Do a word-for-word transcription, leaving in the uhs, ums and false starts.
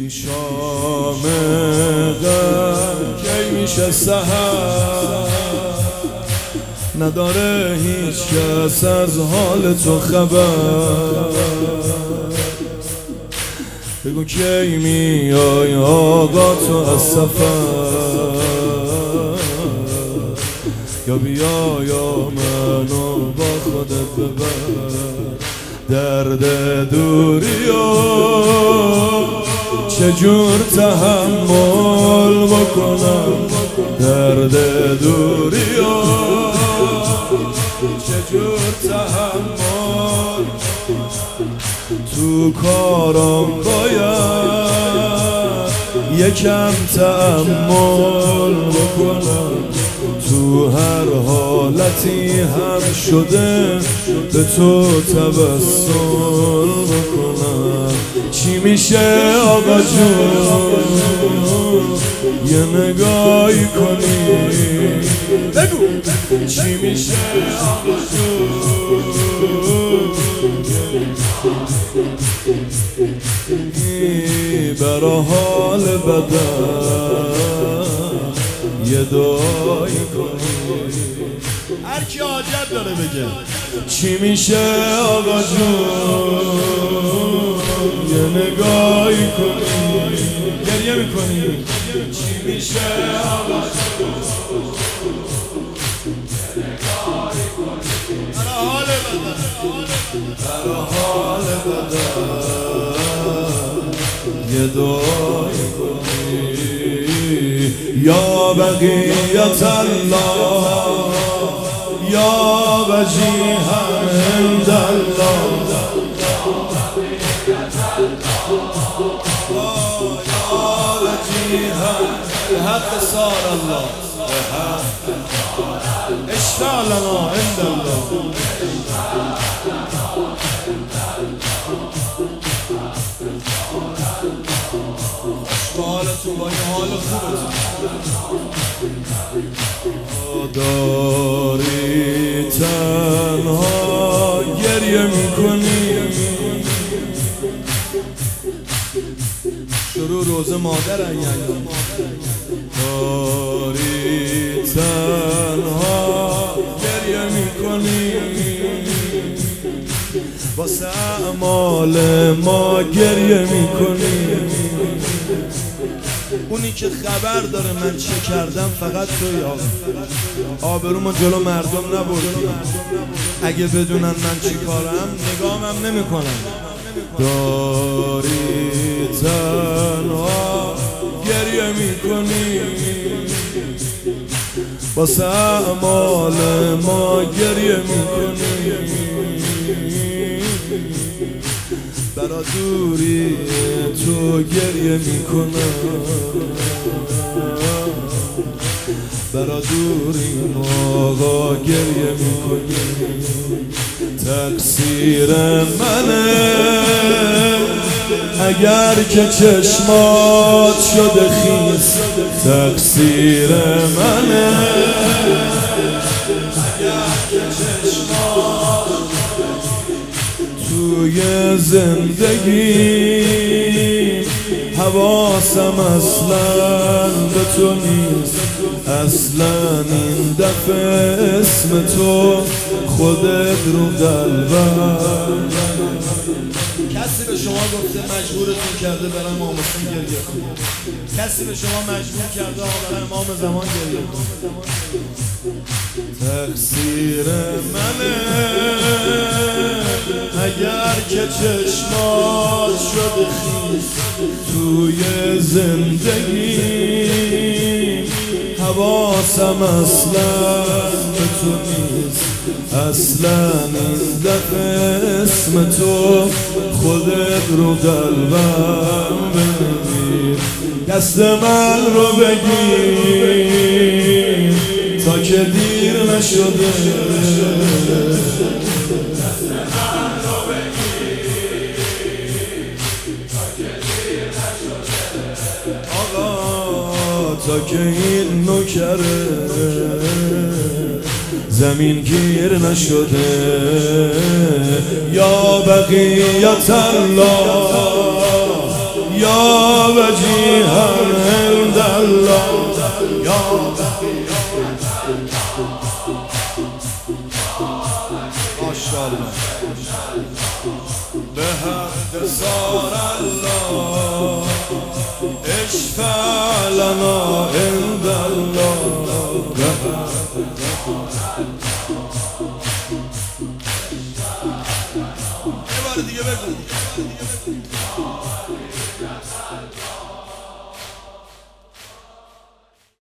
این شام غم کی میشه سحر، نداره هیچ کس از حال تو خبر. بگو کی میای آقا تو از سفر، یا بیا یا منو با خودت ببر. درد دوریو چجور تحمل بکنم، درد دوریو چجور تحمل. تو کارم باید یکم تأمل بکنم، تو هر حالتی هم شده به تو توسل بکنم. چی میشه آقا جون یه نگاهی کنی، بگو چی میشه آقا جون برا حال بدن یه دعایی کنی. هر کی حاجت داره بگه چی میشه آقا جون یه نگاهی کنی، گریه میکنی. چی میشه آقا جون یه نگاهی کنی، برا حال بدن برا حال بدن یه دعایی کنی. یا بقیت الله یا وجیها عند الله، یا وجیها بحق صار الله اشفع لنا عند الله. حالتون با این حال خوبتون داری تنها گریه میکنی. شروع روزه مادرن یعنی داری تنها گریه میکنی، واسه اعمال ما گریه میکنی. اونی که خبر داره من چه کردم فقط توی آقا، آبرومو جلو مردم نبردی. اگه بدونن من چی کارم نگامم نمی کنم. داری تنها گریه میکنی، واسه اعمال ما گریه میکنی. برا دوری تو گریه میکنم، برا دوری آقا گریه میکنی. تقصیر منه اگر که چشمات شده خیس، تقصیر منه اگر که چشمات توی زندگی حواسم اصلا به تو نیست. اصلا این دفعه اسم تو خودت رو قلبم. کسی به شما گفته مجبورتون کرده برم آموزتون گریه کنید؟ کسی به شما مجبور کرده آقا برم امام زمان گریه کنید؟ تقصیر منه اگر که چشمات شده خیس توی زندگی، حواسم اصلا به تو نیست. اصلا این دفعه اسم تو خودت رو قلبم بنویس. دست من رو بگیر تا که دیر نشده، دست من رو بگیر تا که دیر نشده. آقا تا که این نوکره زمین گیر نشده. یا بقیت الله یا وجيها عند الله يا ما شاء الله به حق صار الله اشفع لنا عند الله یه بار دیگه بگو